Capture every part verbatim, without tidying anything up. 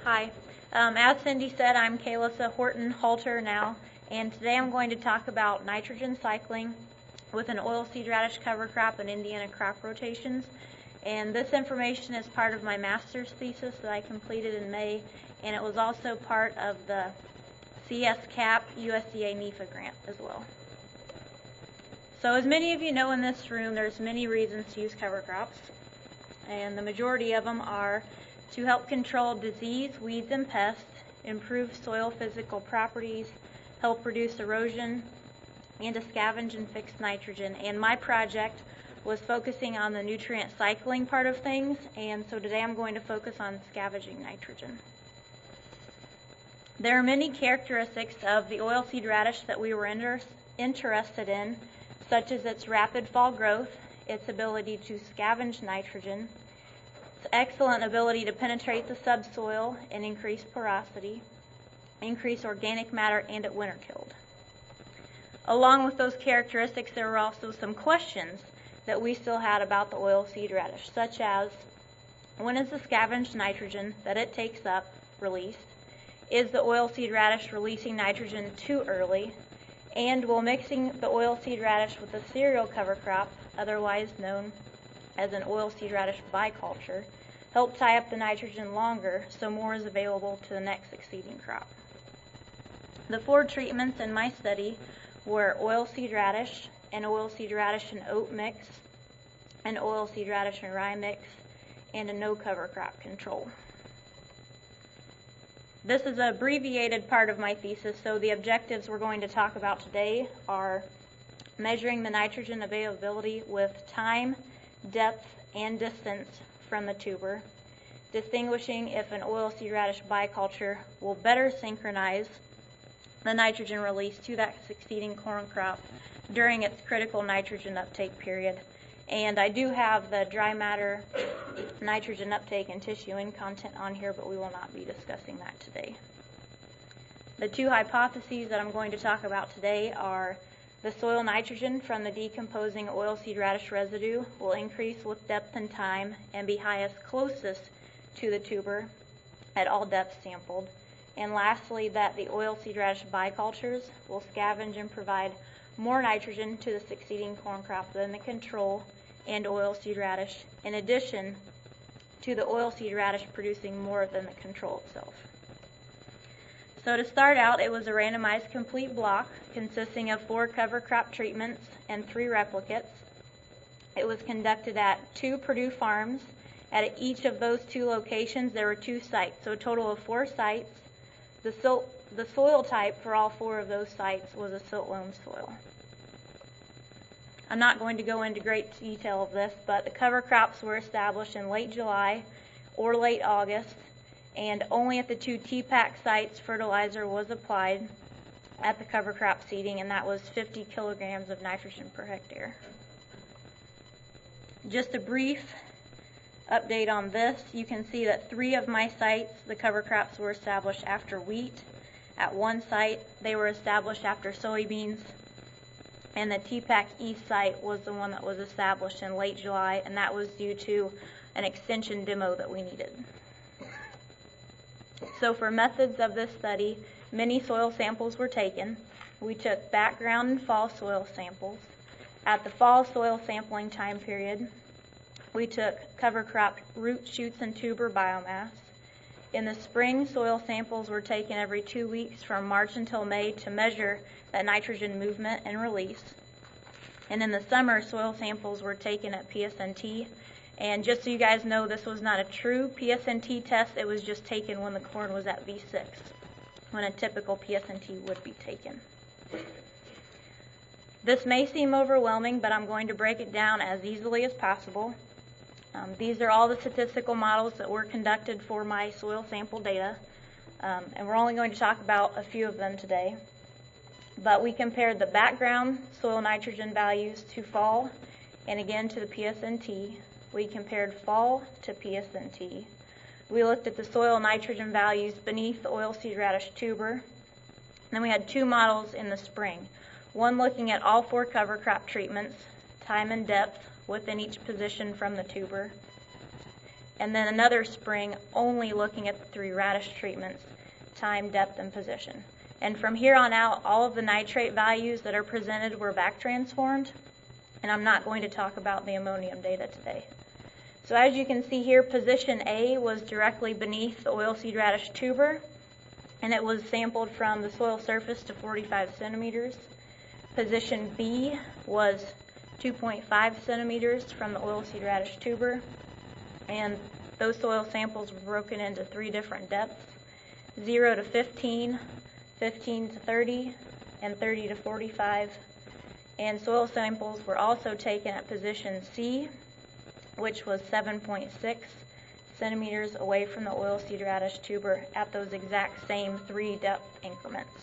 Hi. Um, as Cindy said, I'm Kaylissa Horton Halter now, and today I'm going to talk about nitrogen cycling with an oilseed radish cover crop and Indiana crop rotations. And this information is part of my master's thesis that I completed in May, and it was also part of the C S C A P U S D A NIFA grant as well. So as many of you know in this room, there's many reasons to use cover crops, and the majority of them are to help control disease, weeds, and pests, improve soil physical properties, help reduce erosion, and to scavenge and fix nitrogen. And my project was focusing on the nutrient cycling part of things, and so today I'm going to focus on scavenging nitrogen. There are many characteristics of the oilseed radish that we were inter interested in, such as its rapid fall growth, its ability to scavenge nitrogen, its excellent ability to penetrate the subsoil and increase porosity, increase organic matter, and at winter killed. Along with those characteristics, there were also some questions that we still had about the oilseed radish, such as when is the scavenged nitrogen that it takes up released? Is the oilseed radish releasing nitrogen too early? And will mixing the oilseed radish with a cereal cover crop, otherwise known as an oilseed radish biculture, help tie up the nitrogen longer so more is available to the next succeeding crop? The four treatments in my study were oilseed radish, an oilseed radish and oat mix, an oilseed radish and rye mix, and a no cover crop control. This is an abbreviated part of my thesis, so the objectives we're going to talk about today are measuring the nitrogen availability with time, depth, and distance from the tuber, distinguishing if an oilseed radish biculture will better synchronize the nitrogen release to that succeeding corn crop during its critical nitrogen uptake period. And I do have the dry matter nitrogen uptake and tissue in content on here, but we will not be discussing that today. The two hypotheses that I'm going to talk about today are the soil nitrogen from the decomposing oilseed radish residue will increase with depth and time and be highest closest to the tuber at all depths sampled. And lastly, that the oilseed radish bicultures will scavenge and provide more nitrogen to the succeeding corn crop than the control and oilseed radish, in addition to the oilseed radish producing more than the control itself. So to start out, it was a randomized complete block consisting of four cover crop treatments and three replicates. It was conducted at two Purdue farms. At each of those two locations, there were two sites, so a total of four sites. The, so the soil type for all four of those sites was a silt loam soil. I'm not going to go into great detail of this, but the cover crops were established in late July or late August, and only at the two T PAC sites fertilizer was applied at the cover crop seeding, and that was fifty kilograms of nitrogen per hectare. Just a brief update on this, you can see that three of my sites, the cover crops were established after wheat. At one site, they were established after soybeans, and the T PAC East site was the one that was established in late July, and that was due to an extension demo that we needed. So for methods of this study, many soil samples were taken. We took background and fall soil samples. At the fall soil sampling time period, we took cover crop root, shoots, and tuber biomass. In the spring, soil samples were taken every two weeks from March until May to measure that nitrogen movement and release. And in the summer, soil samples were taken at P S N T. And just so you guys know, this was not a true P S N T test. It was just taken when the corn was at V six, when a typical P S N T would be taken. This may seem overwhelming, but I'm going to break it down as easily as possible. Um, these are all the statistical models that were conducted for my soil sample data, um, and we're only going to talk about a few of them today. But we compared the background soil nitrogen values to fall and again to the P S N T. We compared fall to P S N T. We looked at the soil nitrogen values beneath the oilseed radish tuber. Then we had two models in the spring, one looking at all four cover crop treatments, time and depth within each position from the tuber, and then another spring only looking at the three radish treatments, time, depth, and position. And from here on out, all of the nitrate values that are presented were back transformed, and I'm not going to talk about the ammonium data today. So as you can see here, position A was directly beneath the oilseed radish tuber, and it was sampled from the soil surface to forty-five centimeters. Position B was two point five centimeters from the oilseed radish tuber, and those soil samples were broken into three different depths, zero to fifteen, fifteen to thirty, and thirty to forty-five. And soil samples were also taken at position C, which was seven point six centimeters away from the oilseed radish tuber at those exact same three depth increments.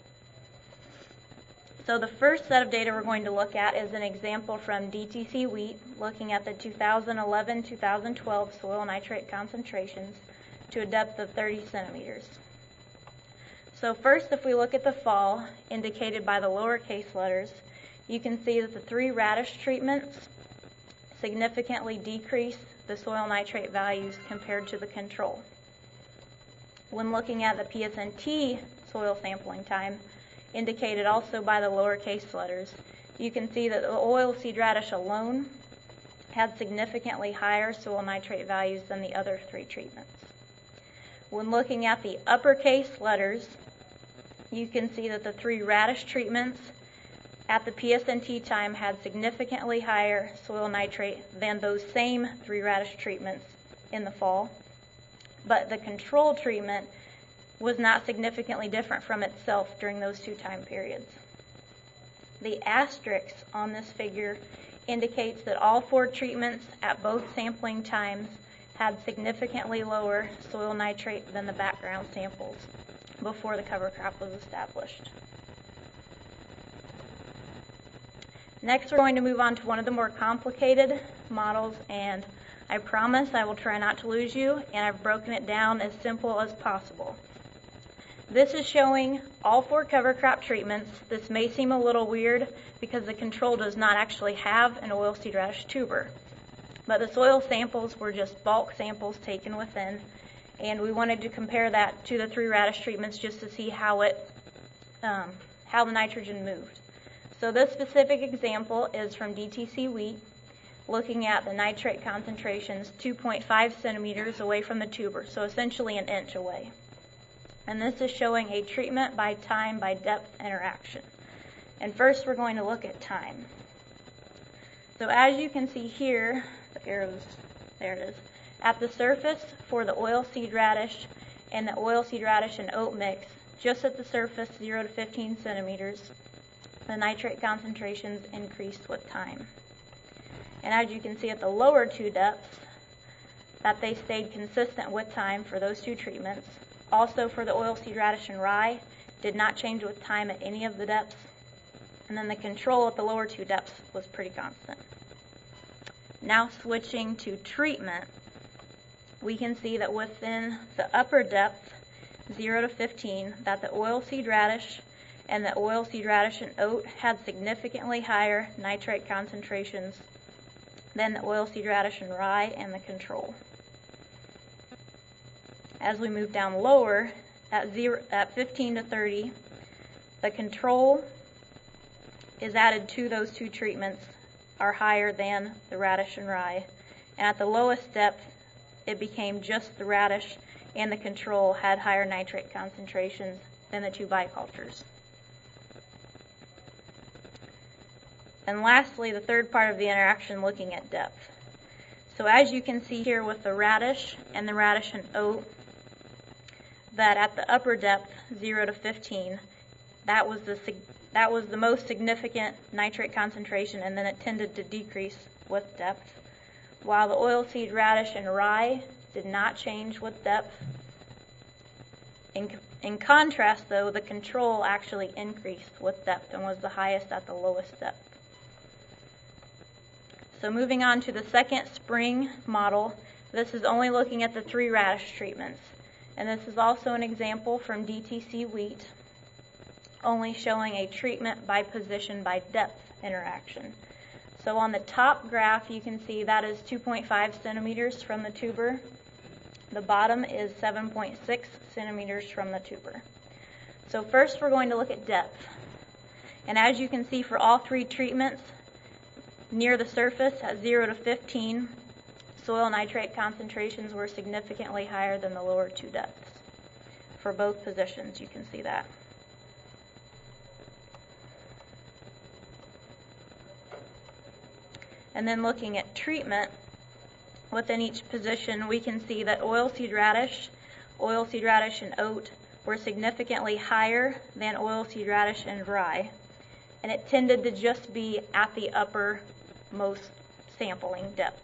So the first set of data we're going to look at is an example from D T C wheat, looking at the two thousand eleven to two thousand twelve soil nitrate concentrations to a depth of thirty centimeters. So first, if we look at the fall, indicated by the lowercase letters, you can see that the three radish treatments significantly decrease the soil nitrate values compared to the control. When looking at the P S N T soil sampling time, indicated also by the lowercase letters, you can see that the oilseed radish alone had significantly higher soil nitrate values than the other three treatments. When looking at the uppercase letters, you can see that the three radish treatments at the P S N T time had significantly higher soil nitrate than those same three radish treatments in the fall, but the control treatment was not significantly different from itself during those two time periods. The asterisk on this figure indicates that all four treatments at both sampling times had significantly lower soil nitrate than the background samples before the cover crop was established. Next, we're going to move on to one of the more complicated models, and I promise I will try not to lose you, and I've broken it down as simple as possible. This is showing all four cover crop treatments. This may seem a little weird because the control does not actually have an oilseed radish tuber, but the soil samples were just bulk samples taken within, and we wanted to compare that to the three radish treatments just to see how it, um, how the nitrogen moved. So this specific example is from D T C wheat, looking at the nitrate concentrations two point five centimeters away from the tuber, so essentially an inch away. And this is showing a treatment by time by depth interaction. And first we're going to look at time. So as you can see here, the arrows, there it is, at the surface for the oilseed radish and the oilseed radish and oat mix, just at the surface, zero to fifteen centimeters, the nitrate concentrations increased with time. And as you can see at the lower two depths, that they stayed consistent with time for those two treatments. Also for the oilseed radish and rye, did not change with time at any of the depths. And then the control at the lower two depths was pretty constant. Now switching to treatment, we can see that within the upper depth, zero to fifteen, that the oilseed radish and the oilseed radish and oat had significantly higher nitrate concentrations than the oilseed radish and rye and the control. As we move down lower, at, zero, at fifteen to thirty, the control is added to those two treatments are higher than the radish and rye. And at the lowest depth, it became just the radish and the control had higher nitrate concentrations than the two bicultures. And lastly, the third part of the interaction, looking at depth. So as you can see here with the radish and the radish and oat, that at the upper depth, zero to fifteen, that was the that was the most significant nitrate concentration, and then it tended to decrease with depth. While the oilseed radish and rye did not change with depth. In, in contrast, though, the control actually increased with depth and was the highest at the lowest depth. So moving on to the second spring model, this is only looking at the three radish treatments. And this is also an example from D T C wheat, only showing a treatment by position by depth interaction. So on the top graph, you can see that is two point five centimeters from the tuber. The bottom is seven point six centimeters from the tuber. So first we're going to look at depth. And as you can see for all three treatments, near the surface at zero to fifteen, soil nitrate concentrations were significantly higher than the lower two depths. For both positions, you can see that. And then looking at treatment, within each position, we can see that oilseed radish, oilseed radish and oat were significantly higher than oilseed radish and rye. And it tended to just be at the uppermost sampling depth.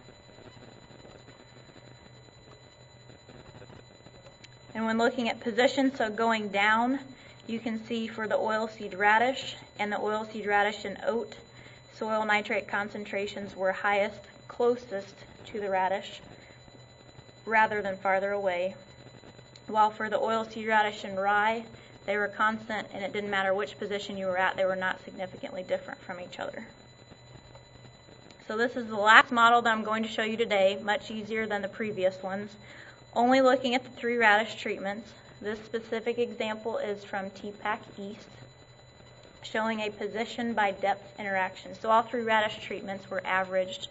And when looking at position, so going down, you can see for the oilseed radish and the oilseed radish and oat, soil nitrate concentrations were highest closest to the radish rather than farther away. While for the oilseed radish and rye, they were constant, and it didn't matter which position you were at, they were not significantly different from each other. So this is the last model that I'm going to show you today, much easier than the previous ones. Only looking at the three radish treatments. This specific example is from T PAC East, showing a position by depth interaction. So all three radish treatments were averaged.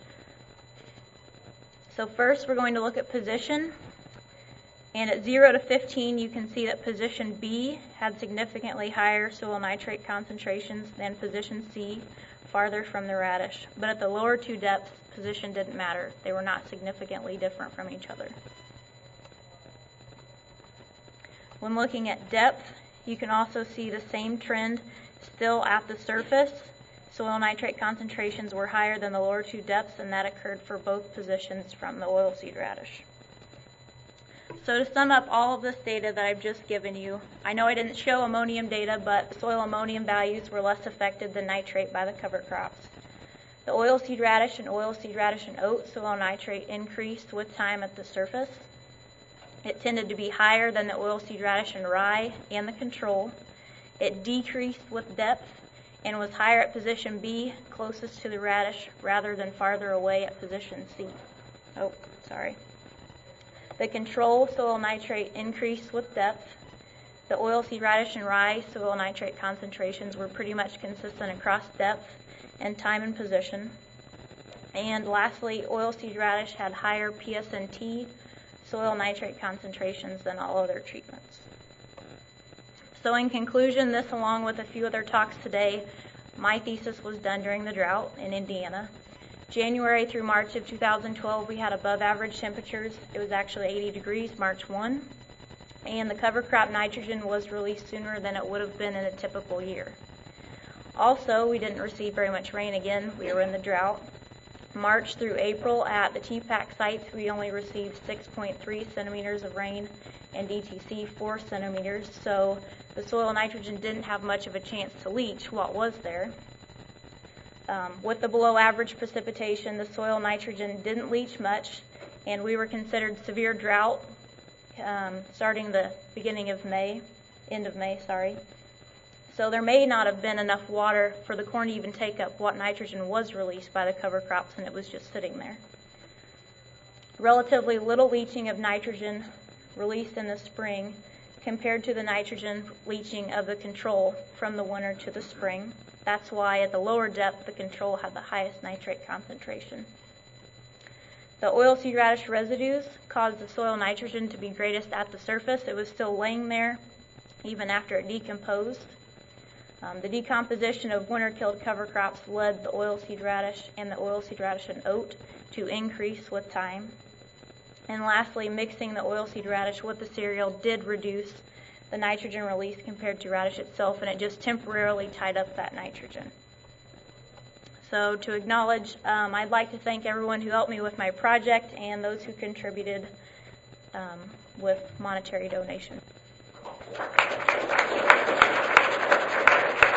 So first we're going to look at position. And at zero to fifteen, you can see that position B had significantly higher soil nitrate concentrations than position C, farther from the radish. But at the lower two depths, position didn't matter. They were not significantly different from each other. When looking at depth, you can also see the same trend still at the surface. Soil nitrate concentrations were higher than the lower two depths, and that occurred for both positions from the oilseed radish. So to sum up all of this data that I've just given you, I know I didn't show ammonium data, but soil ammonium values were less affected than nitrate by the cover crops. The oilseed radish and oilseed radish and oat soil nitrate increased with time at the surface. It tended to be higher than the oilseed radish and rye and the control. It decreased with depth and was higher at position B, closest to the radish, rather than farther away at position C. Oh, sorry. The control soil nitrate increased with depth. The oilseed radish and rye soil nitrate concentrations were pretty much consistent across depth and time and position. And lastly, oilseed radish had higher P S N T soil nitrate concentrations than all other treatments. So in conclusion, this along with a few other talks today, my thesis was done during the drought in Indiana. January through March of two thousand twelve, we had above average temperatures. It was actually eighty degrees March first, and the cover crop nitrogen was released sooner than it would have been in a typical year. Also, we didn't receive very much rain again. We were in the drought. March through April at the T PAC sites, we only received six point three centimeters of rain and D T C four centimeters, so the soil nitrogen didn't have much of a chance to leach what was there. Um, with the below average precipitation, the soil nitrogen didn't leach much, and we were considered severe drought um, starting the beginning of May, end of May, sorry. So there may not have been enough water for the corn to even take up what nitrogen was released by the cover crops, and it was just sitting there. Relatively little leaching of nitrogen released in the spring compared to the nitrogen leaching of the control from the winter to the spring. That's why at the lower depth, the control had the highest nitrate concentration. The oilseed radish residues caused the soil nitrogen to be greatest at the surface. It was still laying there even after it decomposed. Um, the decomposition of winter-killed cover crops led the oilseed radish and the oilseed radish and oat to increase with time. And lastly, mixing the oilseed radish with the cereal did reduce the nitrogen release compared to radish itself, and it just temporarily tied up that nitrogen. So to acknowledge, um, I'd like to thank everyone who helped me with my project and those who contributed um, with monetary donation. Thank you.